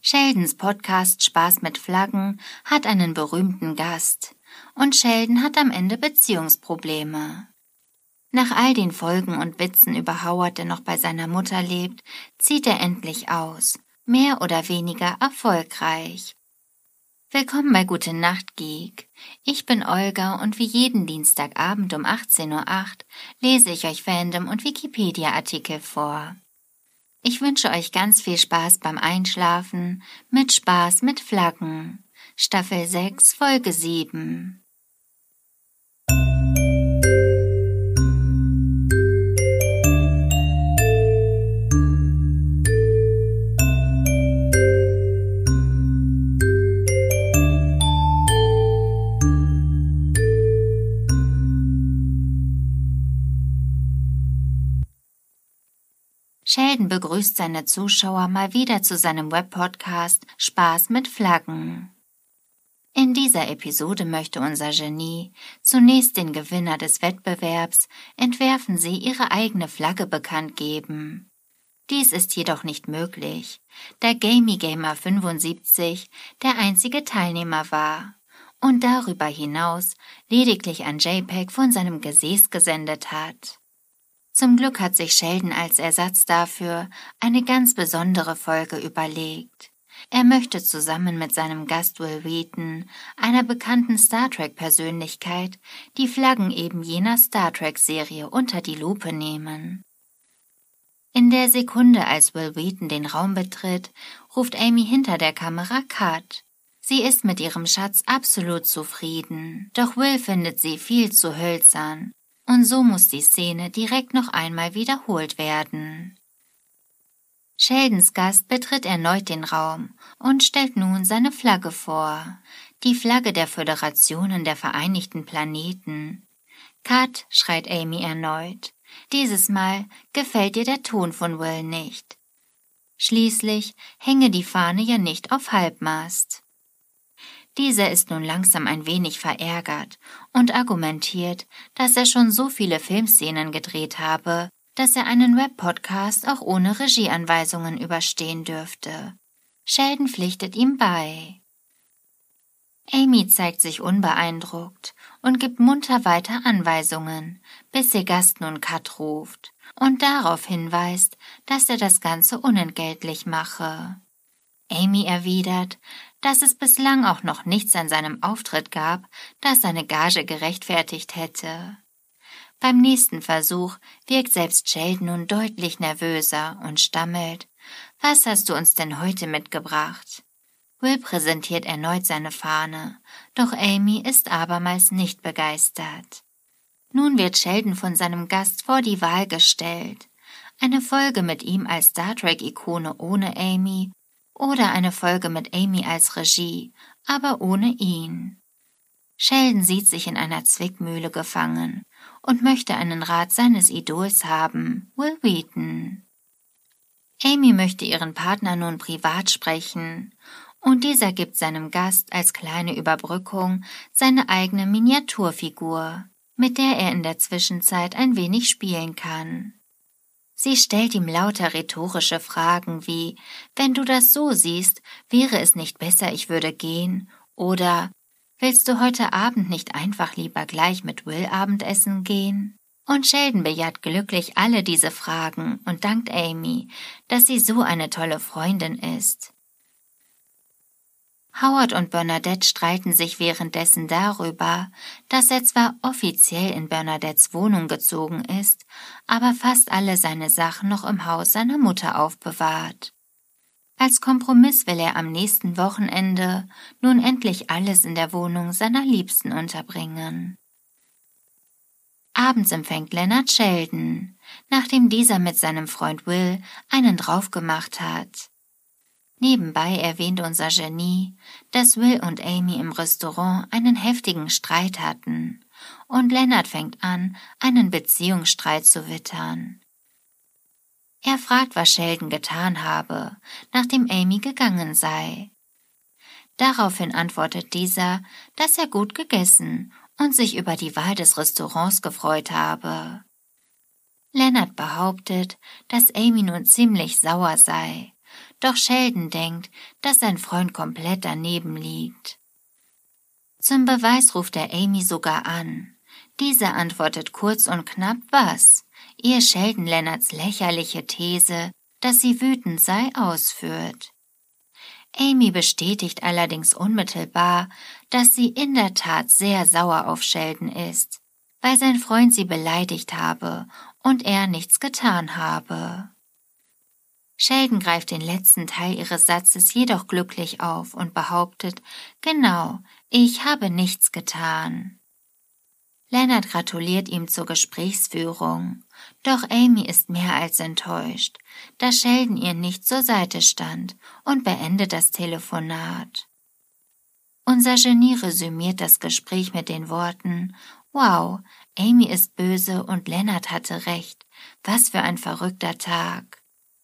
Sheldons Podcast Spaß mit Flaggen hat einen berühmten Gast und Sheldon hat am Ende Beziehungsprobleme. Nach all den Folgen und Witzen über Howard, der noch bei seiner Mutter lebt, zieht er endlich aus, mehr oder weniger erfolgreich. Willkommen bei Gute Nacht Geek. Ich bin Olga und wie jeden Dienstagabend um 18:08 Uhr lese ich euch Fandom- und Wikipedia-Artikel vor. Ich wünsche euch ganz viel Spaß beim Einschlafen mit Spaß mit Flaggen. Staffel 6, Folge 7. Sheldon begrüßt seine Zuschauer mal wieder zu seinem Webpodcast Spaß mit Flaggen. In dieser Episode möchte unser Genie zunächst den Gewinner des Wettbewerbs Entwerfen Sie Ihre eigene Flagge bekannt geben. Dies ist jedoch nicht möglich, da GameyGamer75 der einzige Teilnehmer war und darüber hinaus lediglich ein JPEG von seinem Gesäß gesendet hat. Zum Glück hat sich Sheldon als Ersatz dafür eine ganz besondere Folge überlegt. Er möchte zusammen mit seinem Gast Wil Wheaton, einer bekannten Star Trek-Persönlichkeit, die Flaggen eben jener Star Trek-Serie unter die Lupe nehmen. In der Sekunde, als Wil Wheaton den Raum betritt, ruft Amy hinter der Kamera Cut. Sie ist mit ihrem Schatz absolut zufrieden, doch Will findet sie viel zu hölzern. Und so muss die Szene direkt noch einmal wiederholt werden. Sheldons Gast betritt erneut den Raum und stellt nun seine Flagge vor, die Flagge der Föderationen der Vereinigten Planeten. »Cut«, schreit Amy erneut. Dieses Mal gefällt ihr der Ton von Will nicht. Schließlich hänge die Fahne ja nicht auf Halbmast. Dieser ist nun langsam ein wenig verärgert und argumentiert, dass er schon so viele Filmszenen gedreht habe, dass er einen Web-Podcast auch ohne Regieanweisungen überstehen dürfte. Sheldon pflichtet ihm bei. Amy zeigt sich unbeeindruckt und gibt munter weiter Anweisungen, bis ihr Gast nun Cut ruft und darauf hinweist, dass er das Ganze unentgeltlich mache. Amy erwidert, dass es bislang auch noch nichts an seinem Auftritt gab, das seine Gage gerechtfertigt hätte. Beim nächsten Versuch wirkt selbst Sheldon nun deutlich nervöser und stammelt, »Was hast du uns denn heute mitgebracht?« Will präsentiert erneut seine Fahne, doch Amy ist abermals nicht begeistert. Nun wird Sheldon von seinem Gast vor die Wahl gestellt. Eine Folge mit ihm als Star Trek-Ikone ohne Amy oder eine Folge mit Amy als Regie, aber ohne ihn. Sheldon sieht sich in einer Zwickmühle gefangen und möchte einen Rat seines Idols haben, Wil Wheaton. Amy möchte ihren Partner nun privat sprechen und dieser gibt seinem Gast als kleine Überbrückung seine eigene Miniaturfigur, mit der er in der Zwischenzeit ein wenig spielen kann. Sie stellt ihm lauter rhetorische Fragen wie, »Wenn du das so siehst, wäre es nicht besser, ich würde gehen?« oder »Willst du heute Abend nicht einfach lieber gleich mit Will Abendessen gehen?« Und Sheldon bejaht glücklich alle diese Fragen und dankt Amy, dass sie so eine tolle Freundin ist. Howard und Bernadette streiten sich währenddessen darüber, dass er zwar offiziell in Bernadettes Wohnung gezogen ist, aber fast alle seine Sachen noch im Haus seiner Mutter aufbewahrt. Als Kompromiss will er am nächsten Wochenende nun endlich alles in der Wohnung seiner Liebsten unterbringen. Abends empfängt Leonard Sheldon, nachdem dieser mit seinem Freund Will einen draufgemacht hat. Nebenbei erwähnt unser Genie, dass Will und Amy im Restaurant einen heftigen Streit hatten und Leonard fängt an, einen Beziehungsstreit zu wittern. Er fragt, was Sheldon getan habe, nachdem Amy gegangen sei. Daraufhin antwortet dieser, dass er gut gegessen und sich über die Wahl des Restaurants gefreut habe. Leonard behauptet, dass Amy nun ziemlich sauer sei, doch Sheldon denkt, dass sein Freund komplett daneben liegt. Zum Beweis ruft er Amy sogar an. Diese antwortet kurz und knapp was, ehe Sheldon Leonards lächerliche These, dass sie wütend sei, ausführt. Amy bestätigt allerdings unmittelbar, dass sie in der Tat sehr sauer auf Sheldon ist, weil sein Freund sie beleidigt habe und er nichts getan habe. Sheldon greift den letzten Teil ihres Satzes jedoch glücklich auf und behauptet, genau, ich habe nichts getan. Leonard gratuliert ihm zur Gesprächsführung, doch Amy ist mehr als enttäuscht, da Sheldon ihr nicht zur Seite stand und beendet das Telefonat. Unser Genie resümiert das Gespräch mit den Worten, wow, Amy ist böse und Leonard hatte recht, was für ein verrückter Tag.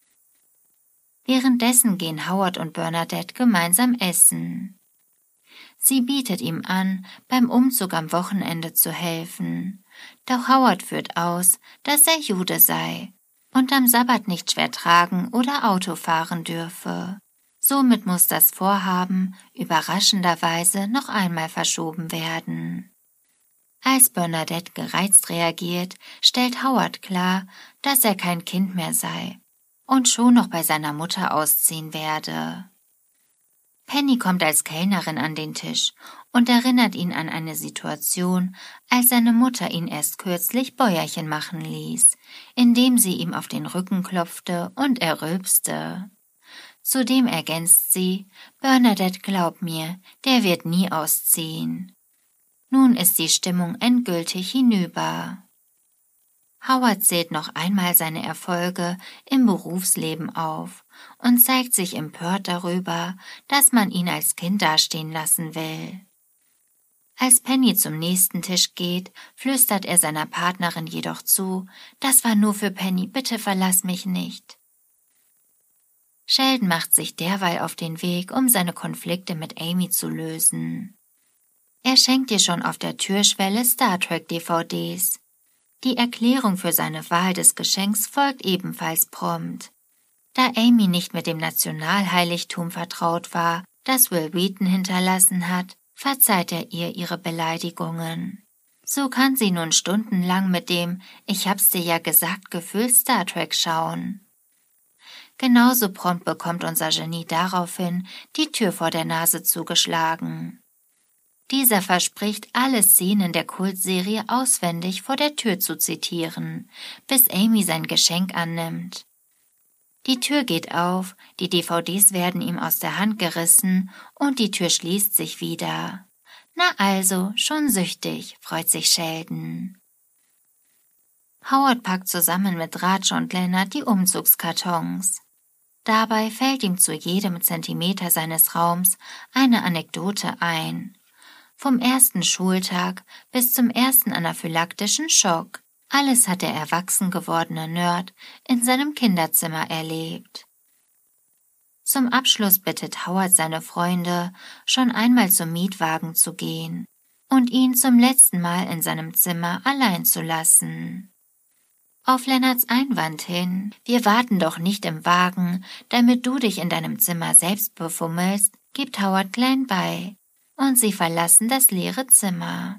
Währenddessen gehen Howard und Bernadette gemeinsam essen. Sie bietet ihm an, beim Umzug am Wochenende zu helfen, doch Howard führt aus, dass er Jude sei und am Sabbat nicht schwer tragen oder Auto fahren dürfe. Somit muss das Vorhaben überraschenderweise noch einmal verschoben werden. Als Bernadette gereizt reagiert, stellt Howard klar, dass er kein Kind mehr sei und schon noch bei seiner Mutter ausziehen werde. Penny kommt als Kellnerin an den Tisch und erinnert ihn an eine Situation, als seine Mutter ihn erst kürzlich Bäuerchen machen ließ, indem sie ihm auf den Rücken klopfte und er rülpste. Zudem ergänzt sie, Bernadette, glaub mir, der wird nie ausziehen. Nun ist die Stimmung endgültig hinüber. Howard zählt noch einmal seine Erfolge im Berufsleben auf und zeigt sich empört darüber, dass man ihn als Kind dastehen lassen will. Als Penny zum nächsten Tisch geht, flüstert er seiner Partnerin jedoch zu, das war nur für Penny, bitte verlass mich nicht. Sheldon macht sich derweil auf den Weg, um seine Konflikte mit Amy zu lösen. Er schenkt ihr schon auf der Türschwelle Star Trek DVDs. Die Erklärung für seine Wahl des Geschenks folgt ebenfalls prompt. Da Amy nicht mit dem Nationalheiligtum vertraut war, das Will Wheaton hinterlassen hat, verzeiht er ihr ihre Beleidigungen. So kann sie nun stundenlang mit dem »Ich hab's dir ja gesagt« Gefühl Star Trek schauen. Genauso prompt bekommt unser Genie daraufhin die Tür vor der Nase zugeschlagen. Dieser verspricht, alle Szenen der Kultserie auswendig vor der Tür zu zitieren, bis Amy sein Geschenk annimmt. Die Tür geht auf, die DVDs werden ihm aus der Hand gerissen und die Tür schließt sich wieder. Na also, schon süchtig, freut sich Sheldon. Howard packt zusammen mit Raj und Leonard die Umzugskartons. Dabei fällt ihm zu jedem Zentimeter seines Raums eine Anekdote ein. Vom ersten Schultag bis zum ersten anaphylaktischen Schock. Alles hat der erwachsen gewordene Nerd in seinem Kinderzimmer erlebt. Zum Abschluss bittet Howard seine Freunde, schon einmal zum Mietwagen zu gehen und ihn zum letzten Mal in seinem Zimmer allein zu lassen. Auf Leonards Einwand hin, wir warten doch nicht im Wagen, damit du dich in deinem Zimmer selbst befummelst, gibt Howard klein bei. Und sie verlassen das leere Zimmer.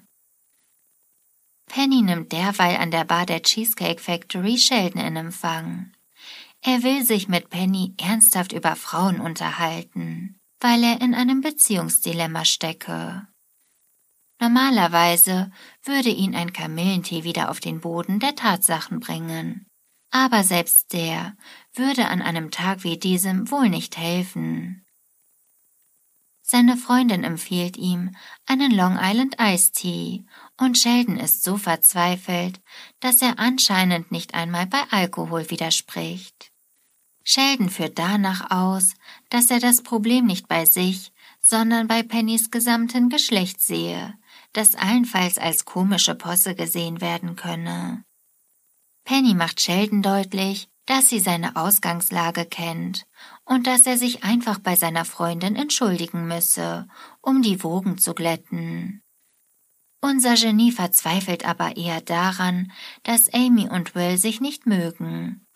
Penny nimmt derweil an der Bar der Cheesecake Factory Sheldon in Empfang. Er will sich mit Penny ernsthaft über Frauen unterhalten, weil er in einem Beziehungsdilemma stecke. Normalerweise würde ihn ein Kamillentee wieder auf den Boden der Tatsachen bringen, aber selbst der würde an einem Tag wie diesem wohl nicht helfen. Seine Freundin empfiehlt ihm einen Long Island Iced Tea und Sheldon ist so verzweifelt, dass er anscheinend nicht einmal bei Alkohol widerspricht. Sheldon führt danach aus, dass er das Problem nicht bei sich, sondern bei Pennys gesamten Geschlecht sehe, das allenfalls als komische Posse gesehen werden könne. Penny macht Sheldon deutlich, dass sie seine Ausgangslage kennt und dass er sich einfach bei seiner Freundin entschuldigen müsse, um die Wogen zu glätten. Unser Genie verzweifelt aber eher daran, dass Amy und Will sich nicht mögen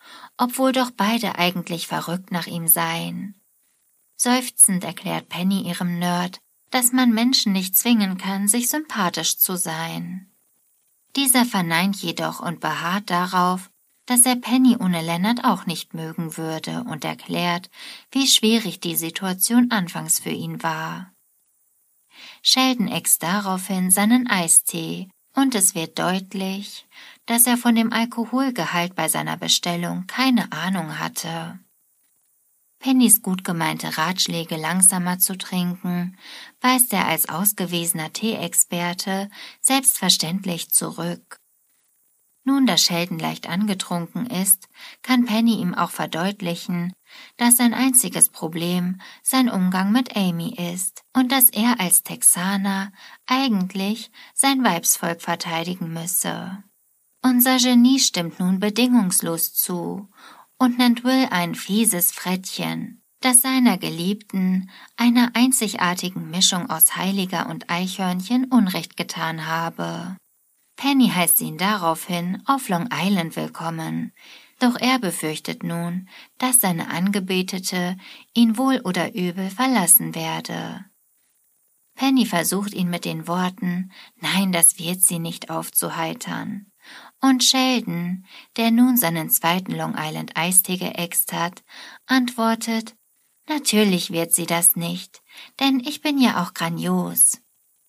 obwohl doch beide eigentlich verrückt nach ihm seien. Seufzend erklärt Penny ihrem Nerd, dass man Menschen nicht zwingen kann, sich sympathisch zu sein. Dieser verneint jedoch und beharrt darauf, dass er Penny ohne Leonard auch nicht mögen würde und erklärt, wie schwierig die Situation anfangs für ihn war. Sheldon äxt daraufhin seinen Eistee und es wird deutlich, dass er von dem Alkoholgehalt bei seiner Bestellung keine Ahnung hatte. Pennys gut gemeinte Ratschläge, langsamer zu trinken, weist er als ausgewiesener Tee-Experte selbstverständlich zurück. Nun, da Sheldon leicht angetrunken ist, kann Penny ihm auch verdeutlichen, dass sein einziges Problem sein Umgang mit Amy ist und dass er als Texaner eigentlich sein Weibsvolk verteidigen müsse. Unser Genie stimmt nun bedingungslos zu und nennt Will ein fieses Frettchen, das seiner Geliebten, einer einzigartigen Mischung aus Heiliger und Eichhörnchen, Unrecht getan habe. Penny heißt ihn daraufhin auf Long Island willkommen, doch er befürchtet nun, dass seine Angebetete ihn wohl oder übel verlassen werde. Penny versucht ihn mit den Worten, nein, das wird sie nicht, aufzuheitern. Und Sheldon, der nun seinen zweiten Long Island Eistee geäxt hat, antwortet, natürlich wird sie das nicht, denn ich bin ja auch grandios.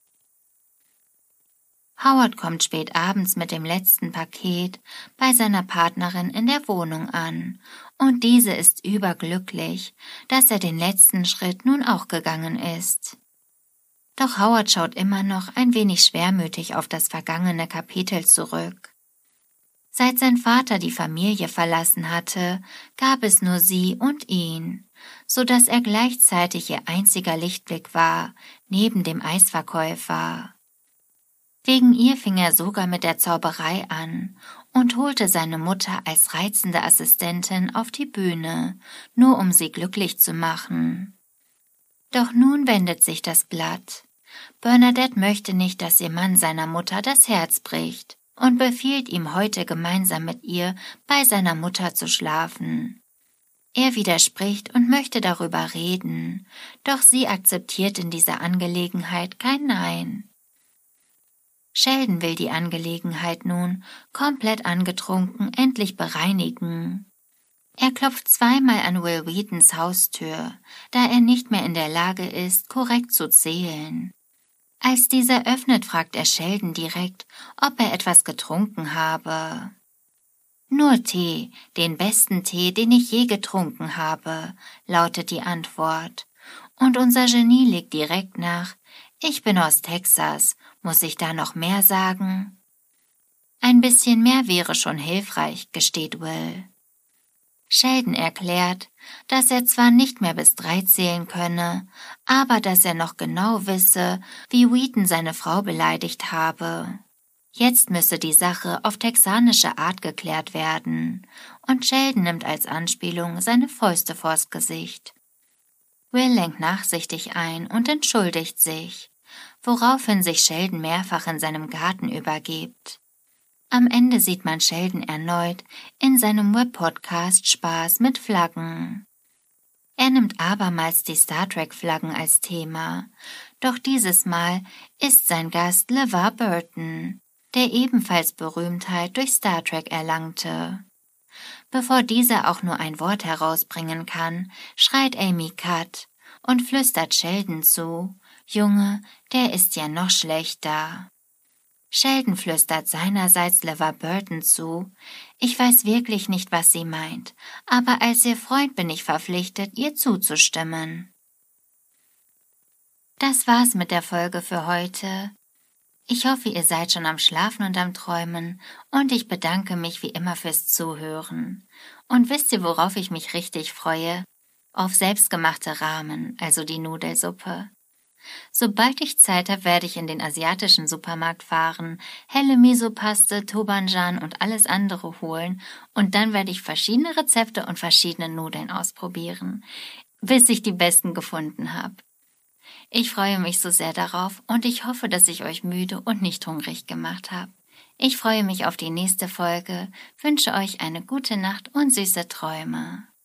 Howard kommt spät abends mit dem letzten Paket bei seiner Partnerin in der Wohnung an und diese ist überglücklich, dass er den letzten Schritt nun auch gegangen ist. Doch Howard schaut immer noch ein wenig schwermütig auf das vergangene Kapitel zurück. Seit sein Vater die Familie verlassen hatte, gab es nur sie und ihn, so dass er gleichzeitig ihr einziger Lichtblick war, neben dem Eisverkäufer. Wegen ihr fing er sogar mit der Zauberei an und holte seine Mutter als reizende Assistentin auf die Bühne, nur um sie glücklich zu machen. Doch nun wendet sich das Blatt. Bernadette möchte nicht, dass ihr Mann seiner Mutter das Herz bricht und befiehlt ihm heute gemeinsam mit ihr bei seiner Mutter zu schlafen. Er widerspricht und möchte darüber reden, doch sie akzeptiert in dieser Angelegenheit kein Nein. Sheldon will die Angelegenheit nun, komplett angetrunken, endlich bereinigen. Er klopft zweimal an Will Wheatons Haustür, da er nicht mehr in der Lage ist, korrekt zu zählen. Als dieser öffnet, fragt er Sheldon direkt, ob er etwas getrunken habe. »Nur Tee, den besten Tee, den ich je getrunken habe«, lautet die Antwort. Und unser Genie legt direkt nach, »Ich bin aus Texas, muss ich da noch mehr sagen?« »Ein bisschen mehr wäre schon hilfreich«, gesteht Will. Sheldon erklärt, dass er zwar nicht mehr bis 3 zählen könne, aber dass er noch genau wisse, wie Wheaton seine Frau beleidigt habe. Jetzt müsse die Sache auf texanische Art geklärt werden, und Sheldon nimmt als Anspielung seine Fäuste vors Gesicht. Will lenkt nachsichtig ein und entschuldigt sich, woraufhin sich Sheldon mehrfach in seinem Garten übergibt. Am Ende sieht man Sheldon erneut in seinem Webpodcast Spaß mit Flaggen. Er nimmt abermals die Star Trek-Flaggen als Thema, doch dieses Mal ist sein Gast LeVar Burton, der ebenfalls Berühmtheit durch Star Trek erlangte. Bevor dieser auch nur ein Wort herausbringen kann, schreit Amy Cut und flüstert Sheldon zu, »Junge, der ist ja noch schlechter.« Sheldon flüstert seinerseits LeVar Burton zu, »Ich weiß wirklich nicht, was sie meint, aber als ihr Freund bin ich verpflichtet, ihr zuzustimmen.« Das war's mit der Folge für heute. Ich hoffe, ihr seid schon am Schlafen und am Träumen und ich bedanke mich wie immer fürs Zuhören. Und wisst ihr, worauf ich mich richtig freue? Auf selbstgemachte Ramen, also die Nudelsuppe. Sobald ich Zeit habe, werde ich in den asiatischen Supermarkt fahren, helle Misopaste, Tobanjan und alles andere holen und dann werde ich verschiedene Rezepte und verschiedene Nudeln ausprobieren, bis ich die besten gefunden habe. Ich freue mich so sehr darauf und ich hoffe, dass ich euch müde und nicht hungrig gemacht habe. Ich freue mich auf die nächste Folge, wünsche euch eine gute Nacht und süße Träume.